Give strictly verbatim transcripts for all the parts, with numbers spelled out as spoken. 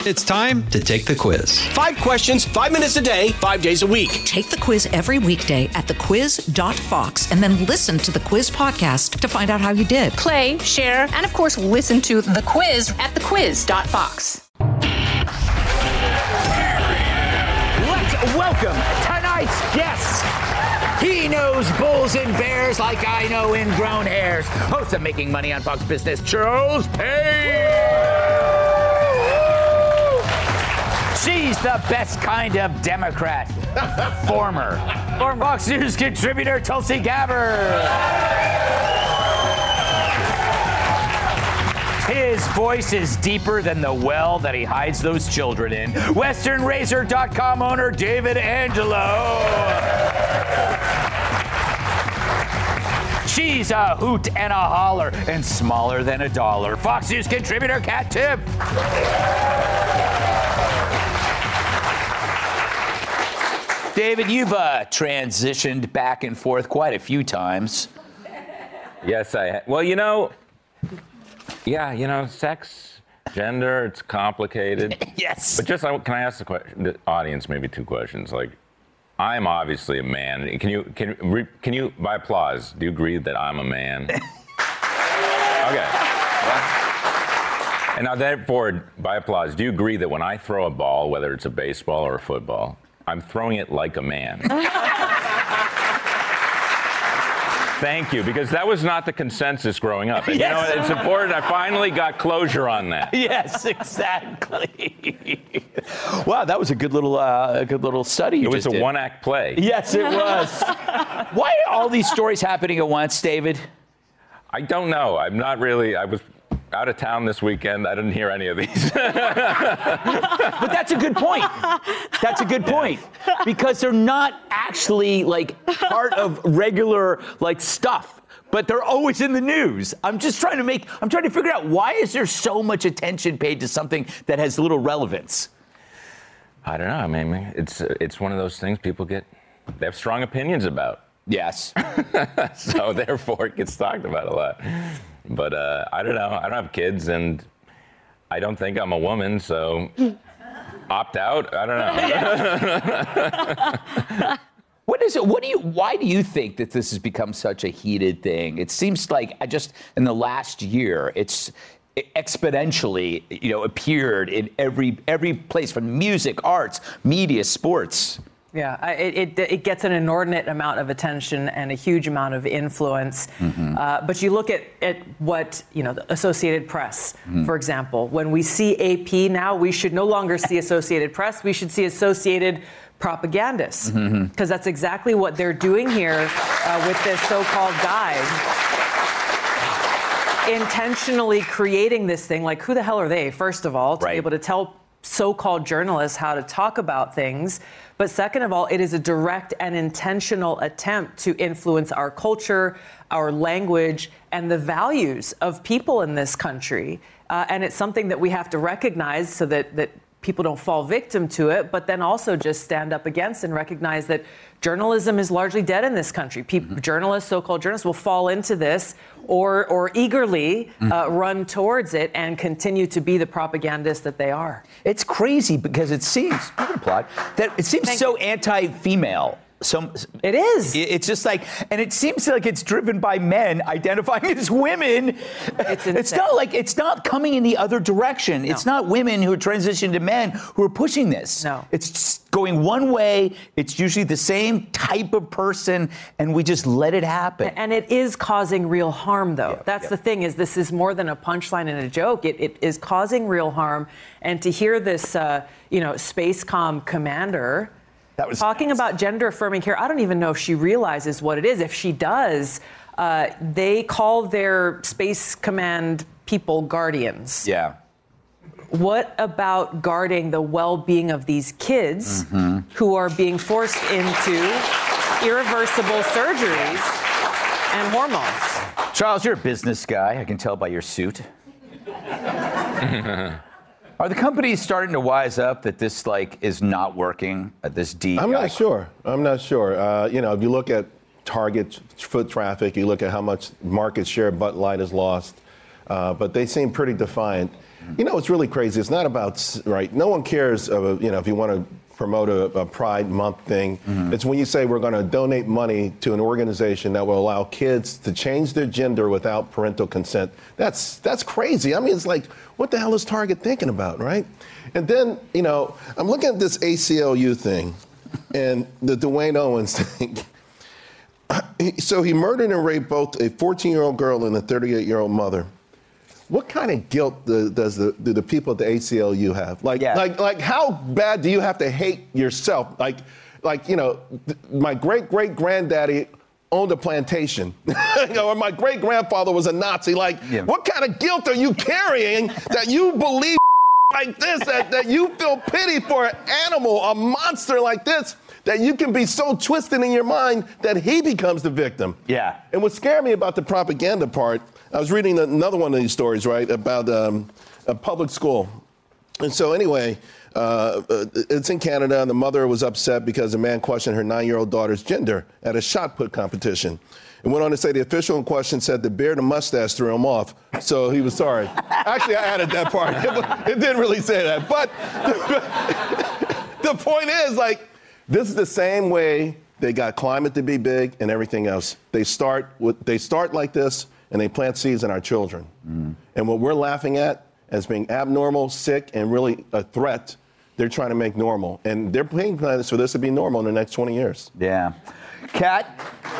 It's time to take the quiz. Five questions, five minutes a day, five days a week. Take the quiz every weekday at the quiz dot fox and then listen to the quiz podcast to find out how you did. Play, share, and of course, listen to the quiz at the quiz dot fox. Let's welcome tonight's guest. He knows bulls and bears like I know ingrown hairs. Host of Making Money on Fox Business, Charles Payne. She's the best kind of Democrat. Former. Former. Fox News contributor Tulsi Gabbard. His voice is deeper than the well that he hides those children in. Western Razor dot com owner David Angelo. She's a hoot and a holler and smaller than a dollar. Fox News contributor Kat Tipp. David, you've uh, transitioned back and forth quite a few times. Yes, I ha- well, you know, yeah, you know, sex, gender, it's complicated. Yes. But just, can I ask the, question, the audience maybe two questions? Like, I'm obviously a man. Can you, can, re, can you, by applause, do you agree that I'm a man? Okay. And now, therefore, by applause, do you agree that when I throw a ball, whether it's a baseball or a football, I'm throwing it like a man? Thank you, because that was not the consensus growing up. And Yes. you know, it's important. I finally got closure on that. Yes, exactly. Wow, that was a good little, uh, a good little study you It was just a did. one-act play. Yes, it was. Why are all these stories happening at once, David? I don't know. I'm not really. I was out of town this weekend. I didn't hear any of these. But that's a good point. That's a good point. Because they're not actually like part of regular like stuff, but they're always in the news. I'm just trying to make, I'm trying to figure out why is there so much attention paid to something that has little relevance? I don't know. I mean, it's it's one of those things people get, they have strong opinions about. Yes. So therefore it gets talked about a lot. But uh, I don't know. I don't have kids, and I don't think I'm a woman, so opt out. I don't know. What is it? What do you? Why do you think that this has become such a heated thing? It seems like I just in the last year, it's exponentially, you know, appeared in every every place from music, arts, media, sports. Yeah, I- it, it it gets an inordinate amount of attention and a huge amount of influence. Mm-hmm. Uh, but you look at, at what, you know, the Associated Press, mm-hmm. for example. When we see A P now, we should no longer see Associated Press. We should see Associated Propagandists. Because mm-hmm. that's exactly what they're doing here uh, with this so-called guide. Intentionally creating this thing, like who the hell are they, first of all, to right. be able to tell so-called journalists how to talk about things. But second of all, it is a direct and intentional attempt to influence our culture, our language, and the values of people in this country. Uh, and it's something that we have to recognize so that, that people don't fall victim to it, but then also just stand up against and recognize that journalism is largely dead in this country. People, mm-hmm. Journalists, so-called journalists, will fall into this or or eagerly mm-hmm. uh, run towards it and continue to be the propagandists that they are. It's crazy because it seems, you can applaud, that it seems Thank so you. anti-female. So it is. It's just like, and it seems like it's driven by men identifying as women. It's, it's not like, it's not coming in the other direction. No. It's not women who are transitioning to men who are pushing this. No. It's just going one way. It's usually the same type of person, and we just let it happen. And it is causing real harm, though. Yeah, That's yeah. the thing, is this is more than a punchline and a joke. It, it is causing real harm. And to hear this, uh, you know, Spacecom commander That was talking nice. about gender affirming care, I don't even know if she realizes what it is. If she does, uh, they call their Space Command people guardians. Yeah. What about guarding the well-being of these kids mm-hmm. who are being forced into irreversible surgeries and hormones? Charles, you're a business guy. I can tell by your suit. Are the companies starting to wise up that this like is not working at this D E I? I'm not sure. I'm not sure. Uh, you know, if you look at Target foot traffic, you look at how much market share Bud Light has lost, uh, but they seem pretty defiant. You know, it's really crazy. It's not about, right, no one cares, of, you know, if you want to promote a, a Pride Month thing. Mm-hmm. It's when you say we're going to donate money to an organization that will allow kids to change their gender without parental consent. That's that's crazy. I mean, it's like, what the hell is Target thinking about, right? And then, you know, I'm looking at this A C L U thing and the Dwayne Owens thing. So he murdered and raped both a fourteen-year-old girl and a thirty-eight-year-old mother. What kind of guilt do, does the, do the people at the A C L U have? Like, yeah. like, like, how bad do you have to hate yourself? Like, like, you know, th- my great great granddaddy owned a plantation, you know, or my great grandfather was a Nazi. Like, yeah. What kind of guilt are you carrying that you believe like this? That, that you feel pity for an animal, a monster like this? That you can be so twisted in your mind that he becomes the victim. Yeah. And what scared me about the propaganda part, I was reading another one of these stories, right, about um, a public school. And so anyway, uh, it's in Canada, and the mother was upset because a man questioned her nine-year-old daughter's gender at a shot put competition. And went on to say the official in question said the beard and mustache threw him off, so he was sorry. Actually, I added that part. It didn't really say that. But the point is, like, this is the same way they got climate to be big and everything else. They start with, they start like this, and they plant seeds in our children. Mm. And what we're laughing at as being abnormal, sick, and really a threat, they're trying to make normal. And they're paying plans for this to be normal in the next twenty years. Yeah. Kat?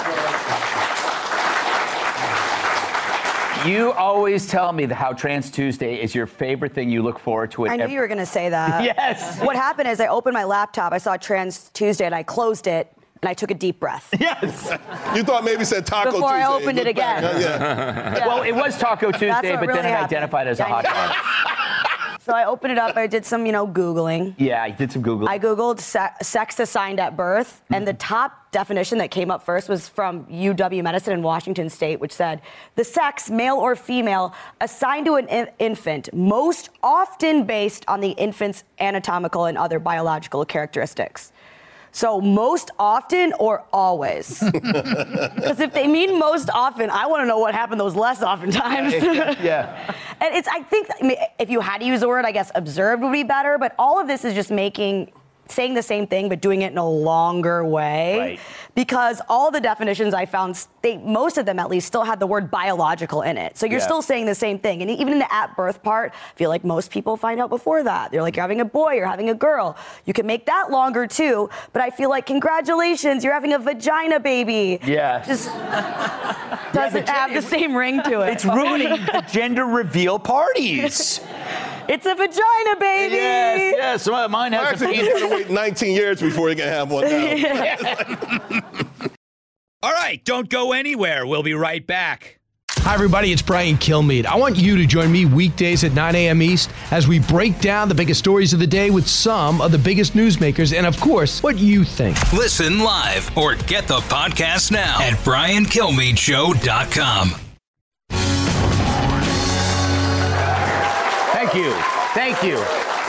You always tell me how Trans Tuesday is your favorite thing. You look forward to it. I knew you were going to say that. Yes. What happened is I opened my laptop, I saw Trans Tuesday, and I closed it, and I took a deep breath. Yes. You thought maybe it said Taco Before Tuesday. I opened it again. Uh, yeah. Yeah. Well, it was Taco Tuesday, but really then it happened. identified as a hot dog. So I opened it up, I did some, you know, Googling. Yeah, I did some Googling. I Googled se- sex assigned at birth, mm-hmm. and the top definition that came up first was from U W Medicine in Washington State, which said, the sex, male or female, assigned to an in- infant, most often based on the infant's anatomical and other biological characteristics. So most often or always? Because if they mean most often, I want to know what happened those less often times. Yeah. And it's, I think, I mean, if you had to use the word, I guess observed would be better, but all of this is just making, saying the same thing, but doing it in a longer way. Right. Because all the definitions I found, they, most of them at least, still had the word biological in it. So you're Yeah. still saying the same thing. And even in the at birth part, I feel like most people find out before that. They're like, you're having a boy, you're having a girl. You can make that longer too, but I feel like, congratulations, you're having a vagina baby. Yeah. Just doesn't have the same ring to it. It's ruining the gender reveal parties. It's a vagina, baby! Yes, yes. Well, mine has Actually, a you penis. gotta wait nineteen years before you can have one now. All right, don't go anywhere. We'll be right back. Hi, everybody. It's Brian Kilmeade. I want you to join me weekdays at nine a.m. East as we break down the biggest stories of the day with some of the biggest newsmakers and, of course, what you think. Listen live or get the podcast now at brian kilmeade show dot com. Thank you. Thank you.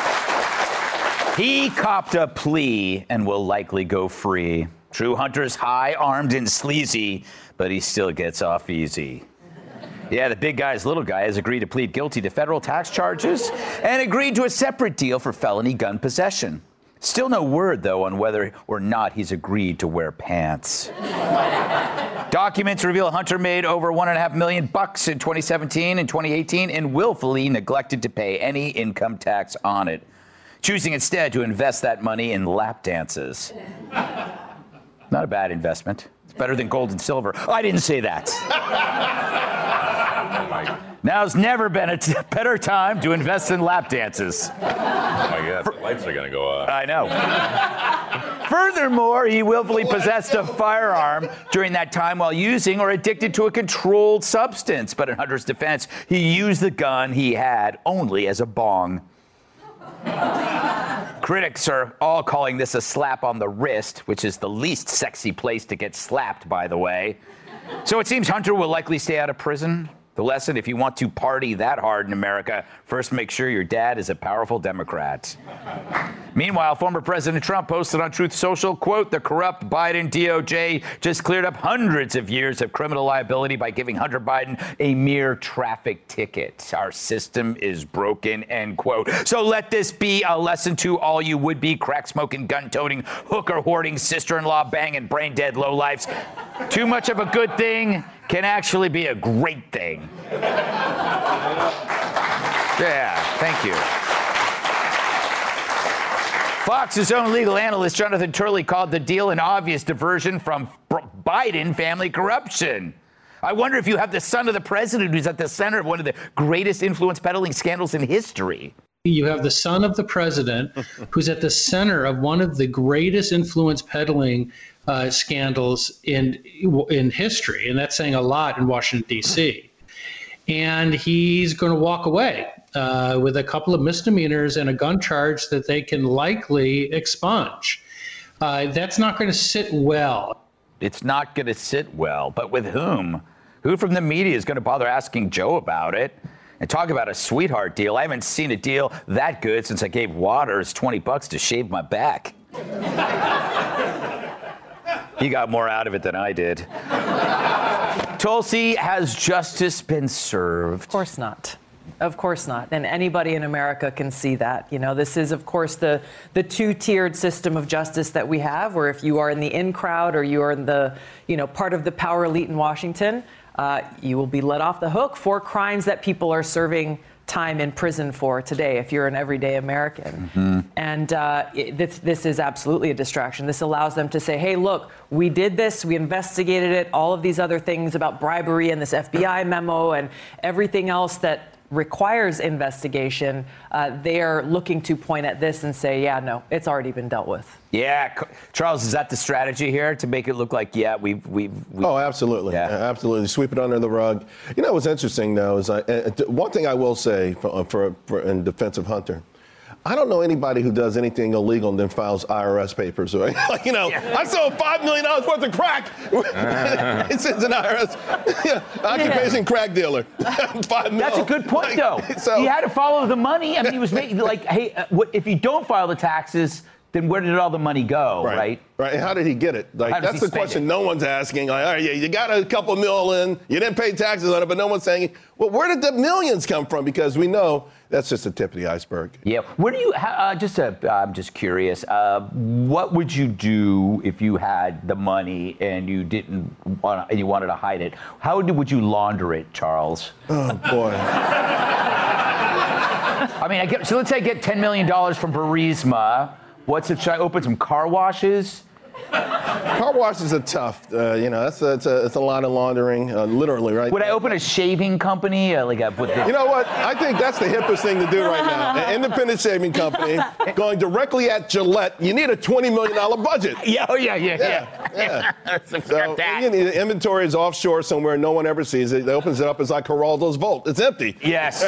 He copped a plea and will likely go free. True Hunter's high, armed, and sleazy, but he still gets off easy. Yeah, the big guy's little guy has agreed to plead guilty to federal tax charges and agreed to a separate deal for felony gun possession. Still no word, though, on whether or not he's agreed to wear pants. Documents reveal Hunter made over one and a half million bucks in twenty seventeen and twenty eighteen and willfully neglected to pay any income tax on it, choosing instead to invest that money in lap dances. Not a bad investment. It's better than gold and silver. Oh, I didn't say that. Now's never been a t- better time to invest in lap dances. Oh my God, the lights are gonna go off. I know. Furthermore, he willfully possessed a firearm during that time while using or addicted to a controlled substance. But in Hunter's defense, he used the gun he had only as a bong. Critics are all calling this a slap on the wrist, which is the least sexy place to get slapped, by the way. So it seems Hunter will likely stay out of prison. The lesson, if you want to party that hard in America, first make sure your dad is a powerful Democrat. Meanwhile, former President Trump posted on Truth Social, quote, the corrupt Biden D O J just cleared up hundreds of years of criminal liability by giving Hunter Biden a mere traffic ticket. Our system is broken, end quote. So let this be a lesson to all you would-be crack-smoking, gun-toting, hooker-hoarding, sister-in-law banging, brain-dead lowlifes. Too much of a good thing can actually be a great thing. Yeah, thank you. Fox's own legal analyst, Jonathan Turley, called the deal an obvious diversion from Biden family corruption. I wonder if you have the son of the president who's at the center of one of the greatest influence peddling scandals in history. You have the son of the president who's at the center of one of the greatest influence peddling uh, scandals in in history, and that's saying a lot in Washington, D C. And he's going to walk away uh, with a couple of misdemeanors and a gun charge that they can likely expunge. Uh, that's not going to sit well. It's not going to sit well, but with whom? Who from the media is going to bother asking Joe about it? And talk about a sweetheart deal. I haven't seen a deal that good since I gave Waters twenty bucks to shave my back. He got more out of it than I did. Tulsi, has justice been served? Of course not. Of course not. And anybody in America can see that. You know, this is, of course, the, the two-tiered system of justice that we have, where if you are in the in crowd or you are in the, you know, part of the power elite in Washington, uh, you will be let off the hook for crimes that people are serving time in prison for today if you're an everyday American. Mm-hmm. And uh, it, this, this is absolutely a distraction. This allows them to say, hey, look, we did this, we investigated it, all of these other things about bribery and this F B I memo and everything else that requires investigation, uh, they are looking to point at this and say, yeah, no, it's already been dealt with. Yeah. Charles, is that the strategy here to make it look like, yeah, we've... we've, we've oh, absolutely. Yeah. Absolutely. Sweep it under the rug. You know what's interesting, though, is I, uh, one thing I will say for, for, for in defense of Hunter, I don't know anybody who does anything illegal and then files I R S papers. Right? Like, you know, yeah. I sold five million dollars worth of crack. It says an I R S yeah, occupation yeah. crack dealer. Five mil. That's a good point, though. So, he had to follow the money. I mean, he was making, like, hey, uh, what, if you don't file the taxes, then where did all the money go, right? Right. right. And how did he get it? Like, that's the question it? no one's asking. Like, all right, yeah, you got a couple mil in, you didn't pay taxes on it, but no one's saying, well, where did the millions come from? Because we know that's just the tip of the iceberg. Yeah. Where do you, uh, just, uh, I'm just curious, uh, what would you do if you had the money and you didn't want, and you wanted to hide it? How do, would you launder it, Charles? Oh, boy. I mean, I get, so let's say I get ten million dollars from Burisma. What's it? Should I open some car washes? Car washes are tough. Uh, you know, that's a, that's a, that's a lot of laundering, uh, literally, right? Would I open a shaving company? Uh, like a, with the... You know what? I think that's the hippest thing to do right now. An independent shaving company going directly at Gillette. You need a twenty million dollars budget. Yeah, oh, yeah, yeah, yeah. yeah. yeah. So you need, the inventory is offshore somewhere. No one ever sees it. It opens it up. It's like Geraldo's vault. It's empty. Yes.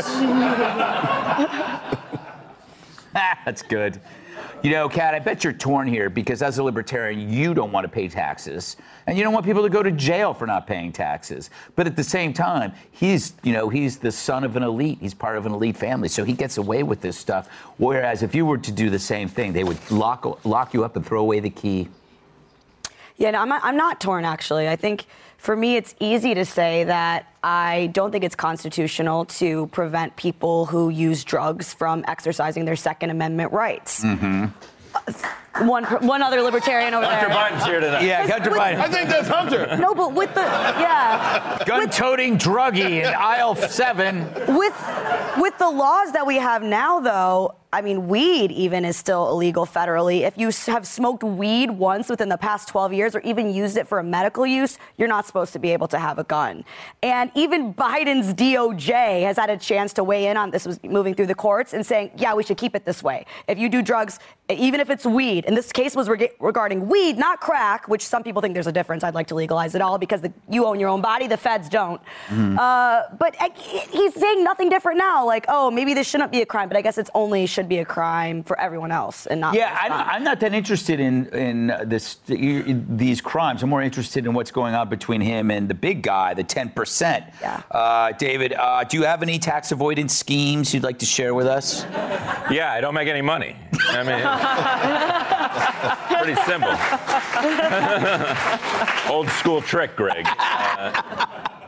That's good. You know, Kat, I bet you're torn here because as a libertarian, you don't want to pay taxes and you don't want people to go to jail for not paying taxes. But at the same time, he's, you know, he's the son of an elite. He's part of an elite family. So he gets away with this stuff. Whereas if you were to do the same thing, they would lock, lock you up and throw away the key. Yeah, no, I'm, I'm not torn, actually. I think for me, it's easy to say that I don't think it's constitutional to prevent people who use drugs from exercising their Second Amendment rights. Mm-hmm. Uh, one, one other libertarian over Hunter there. Hunter Biden's here tonight. Yeah, Hunter Biden. I think that's Hunter. No, but with the, yeah. Gun-toting druggie in aisle seven. With, with the laws that we have now, though, I mean, weed even is still illegal federally. If you have smoked weed once within the past twelve years or even used it for a medical use, you're not supposed to be able to have a gun. And even Biden's D O J has had a chance to weigh in on this, was moving through the courts and saying, yeah, we should keep it this way. If you do drugs, even if it's weed, and this case was reg- regarding weed, not crack, which some people think there's a difference. I'd like to legalize it all because the, you own your own body, the feds don't. Mm-hmm. Uh, but uh, he's saying nothing different now. Like, oh, maybe this shouldn't be a crime, but I guess it's only should should be a crime for everyone else and not. Yeah, I, I'm not that interested in in this these crimes. I'm more interested in what's going on between him and the big guy, the ten percent. Yeah. Uh, David, uh, do you have any tax avoidance schemes you'd like to share with us? Yeah, I don't make any money. I mean, pretty simple. Old school trick, Greg. Uh,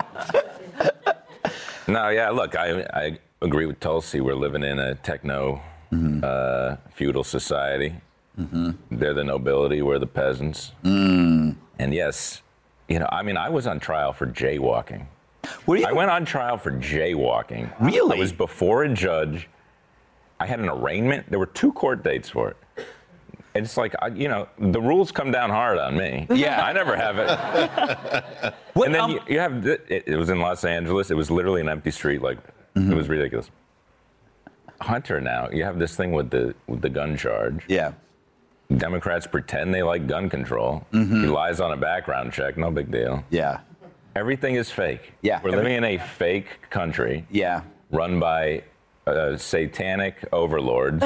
no, yeah, look, I, I agree with Tulsi. We're living in a techno mm-hmm. uh, feudal society. Mm-hmm. They're the nobility, we're the peasants. Mm. And yes, you know, I mean, I was on trial for jaywalking. Were you? I went on trial for jaywalking. Really? I was before a judge. I had an arraignment. There were two court dates for it. It's like, I, you know, the rules come down hard on me. Yeah. I never have it. What, and then um, you, you have, it, it was in Los Angeles. It was literally an empty street. Like, mm-hmm. It was ridiculous. Hunter now, you have this thing with the with the gun charge. Yeah. Democrats pretend they like gun control. Mm-hmm. He lies on a background check. No big deal. Yeah. Everything is fake. Yeah. We're Every- living in a fake country. Yeah. Run by uh, satanic overlords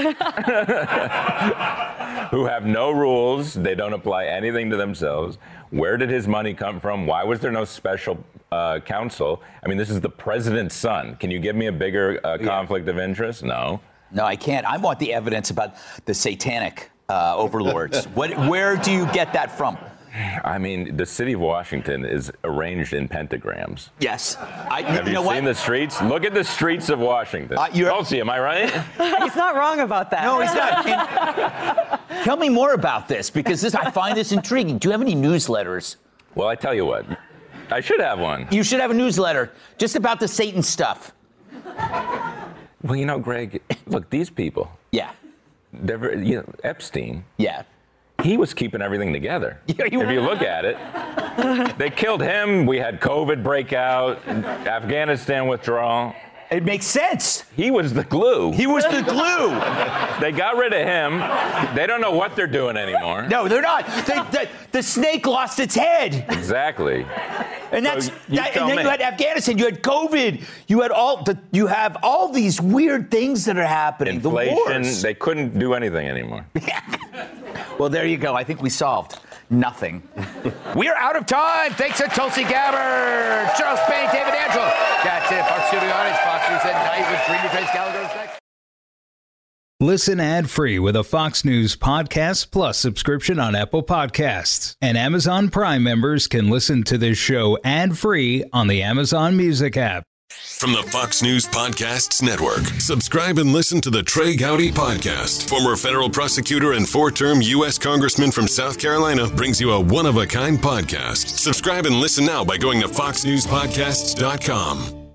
who have no rules. They don't apply anything to themselves. Where did his money come from? Why was there no special uh, counsel? I mean, this is the president's son. Can you give me a bigger uh, conflict yeah. of interest? No. No, I can't. I want the evidence about the satanic uh, overlords. What, where do you get that from? I mean, the city of Washington is arranged in pentagrams. Yes. I, Have you, you, know seen what? the streets? Look at the streets of Washington. Uh, Tulsi, am I right? He's not wrong about that. No, he's not. Can, tell me more about this, because this, I find this intriguing. Do you have any newsletters? Well, I tell you what. I should have one. You should have a newsletter just about the Satan stuff. Well, you know, Greg, look, these people. Yeah. They're very, you know, Epstein. Yeah. He was keeping everything together. Yeah, if you look at it, they killed him. We had COVID breakout, Afghanistan withdrawal. It makes sense. He was the glue. He was the glue. They got rid of him. They don't know what they're doing anymore. No, they're not. They, they, the snake lost its head. Exactly. And that's so you that, tell and then me. you had Afghanistan, you had COVID, you had all the you have all these weird things that are happening. Inflation. The wars. They couldn't do anything anymore. Well, there you go. I think we solved nothing. We are out of time. Thanks to Tulsi Gabbard, Charles Payne, David Angel. That's it. Our studio audience, Fox News at Night with Dreamy Trace Gallagher next. Listen ad-free with a Fox News Podcast Plus subscription on Apple Podcasts. And Amazon Prime members can listen to this show ad-free on the Amazon Music app. From the Fox News Podcasts Network, subscribe and listen to the Trey Gowdy Podcast. Former federal prosecutor and four-term U S Congressman from South Carolina brings you a one-of-a-kind podcast. Subscribe and listen now by going to fox news podcasts dot com.